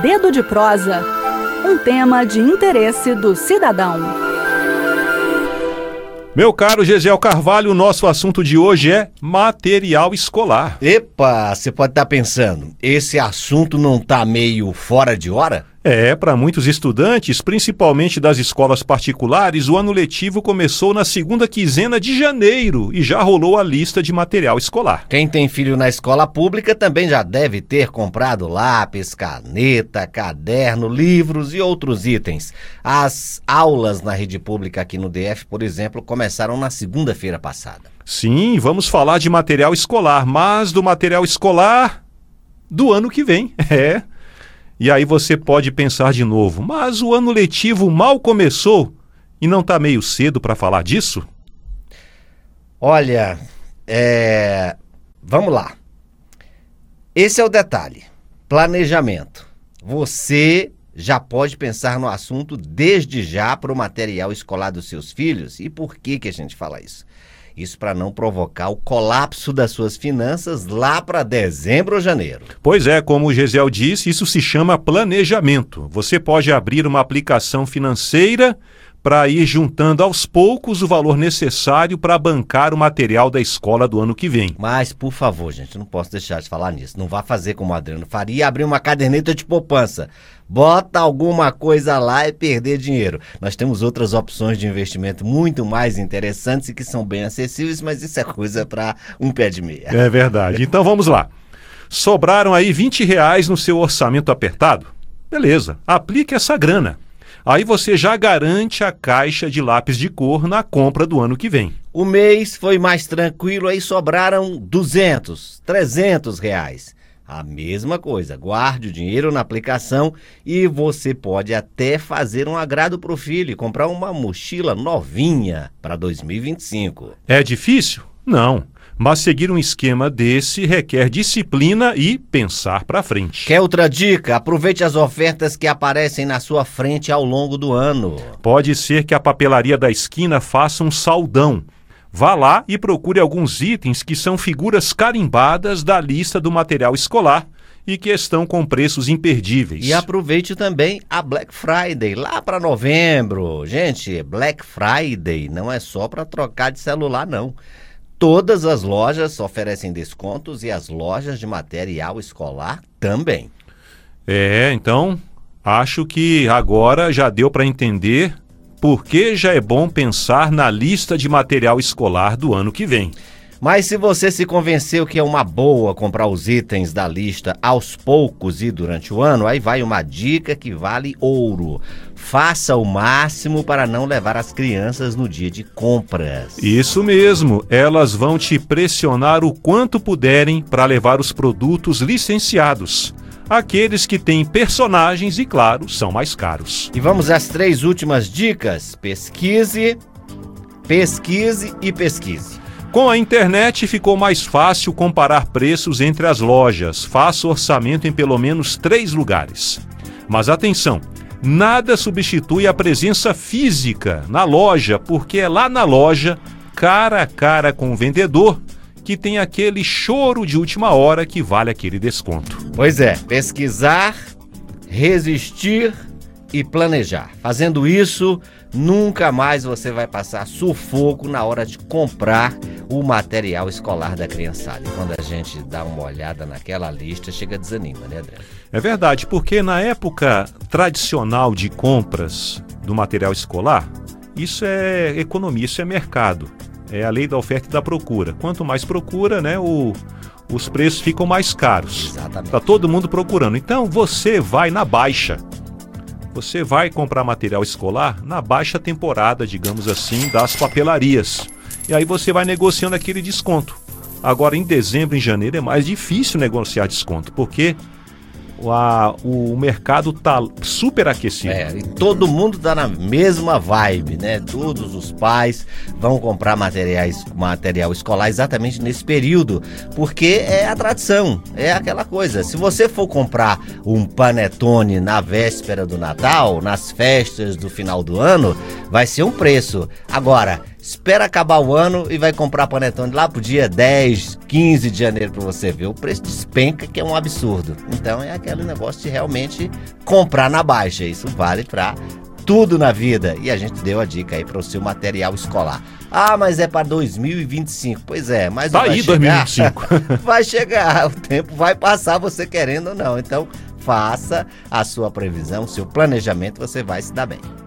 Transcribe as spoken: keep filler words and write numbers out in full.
Dedo de Prosa, um tema de interesse do cidadão. Meu caro Gesiel Carvalho, o nosso assunto de hoje é material escolar. Epa, você pode estar pensando, esse assunto não está meio fora de hora? É, para muitos estudantes, principalmente das escolas particulares, o ano letivo começou na segunda quinzena de janeiro e já rolou a lista de material escolar. Quem tem filho na escola pública também já deve ter comprado lápis, caneta, caderno, livros e outros itens. As aulas na rede pública aqui no D F, por exemplo, começaram na segunda-feira passada. Sim, vamos falar de material escolar, mas do material escolar do ano que vem, é... E aí você pode pensar de novo, mas o ano letivo mal começou e não está meio cedo para falar disso? Olha, é... vamos lá. Esse é o detalhe, planejamento. Você já pode pensar no assunto desde já para o material escolar dos seus filhos. E por que que a gente fala isso? Isso para não provocar o colapso das suas finanças lá para dezembro ou janeiro. Pois é, como o Gesiel disse, isso se chama planejamento. Você pode abrir uma aplicação financeira para ir juntando aos poucos o valor necessário para bancar o material da escola do ano que vem. Mas, por favor, gente, não posso deixar de falar nisso. Não vá fazer como o Adriano faria e abrir uma caderneta de poupança. Bota alguma coisa lá e perder dinheiro. Nós temos outras opções de investimento muito mais interessantes e que são bem acessíveis, mas isso é coisa para um pé de meia. É verdade. Então vamos lá. Sobraram aí vinte reais no seu orçamento apertado? Beleza, aplique essa grana. Aí você já garante a caixa de lápis de cor na compra do ano que vem. O mês foi mais tranquilo, aí sobraram duzentos, trezentos reais. A mesma coisa, guarde o dinheiro na aplicação e você pode até fazer um agrado para o filho e comprar uma mochila novinha para dois mil e vinte e cinco. É difícil? Não. Mas seguir um esquema desse requer disciplina e pensar para frente. Quer outra dica? Aproveite as ofertas que aparecem na sua frente ao longo do ano. Pode ser que a papelaria da esquina faça um saldão. Vá lá e procure alguns itens que são figuras carimbadas da lista do material escolar e que estão com preços imperdíveis. E aproveite também a Black Friday, lá para novembro. Gente, Black Friday não é só para trocar de celular, não. Todas as lojas oferecem descontos e as lojas de material escolar também. É, então, acho que agora já deu para entender por que já é bom pensar na lista de material escolar do ano que vem. Mas se você se convenceu que é uma boa comprar os itens da lista aos poucos e durante o ano, aí vai uma dica que vale ouro. Faça o máximo para não levar as crianças no dia de compras. Isso mesmo, elas vão te pressionar o quanto puderem para levar os produtos licenciados. Aqueles que têm personagens e, claro, são mais caros. E vamos às três últimas dicas. Pesquise, pesquise e pesquise. Com a internet ficou mais fácil comparar preços entre as lojas. Faça orçamento em pelo menos três lugares. Mas atenção, nada substitui a presença física na loja, porque é lá na loja, cara a cara com o vendedor, que tem aquele choro de última hora que vale aquele desconto. Pois é, pesquisar, resistir e planejar. Fazendo isso, nunca mais você vai passar sufoco na hora de comprar o material escolar da criançada. E quando a gente dá uma olhada naquela lista, chega desanima, né, André? É verdade, porque na época tradicional de compras do material escolar, isso é economia, isso é mercado. É a lei da oferta e da procura. Quanto mais procura, né, o, os preços ficam mais caros. Exatamente. Está todo mundo procurando. Então você vai na baixa. Você vai comprar material escolar na baixa temporada, digamos assim, das papelarias. E aí você vai negociando aquele desconto. Agora, em dezembro, em janeiro, é mais difícil negociar desconto, porque a, o mercado está super aquecido. É, e todo mundo está na mesma vibe, né? Todos os pais vão comprar materiais, material escolar exatamente nesse período, porque é a tradição, é aquela coisa. Se você for comprar um panetone na véspera do Natal, nas festas do final do ano, vai ser um preço. Agora, espera acabar o ano e vai comprar panetone lá pro dia dez, quinze de janeiro pra você ver. O preço despenca, que é um absurdo. Então é aquele negócio de realmente comprar na baixa. Isso vale pra tudo na vida. E a gente deu a dica aí para o seu material escolar. Ah, mas é para dois mil e vinte e cinco. Pois é, mas tá vai aí chegar, dois mil e vinte e cinco. Vai chegar, o tempo vai passar, você querendo ou não. Então, faça a sua previsão, o seu planejamento, você vai se dar bem.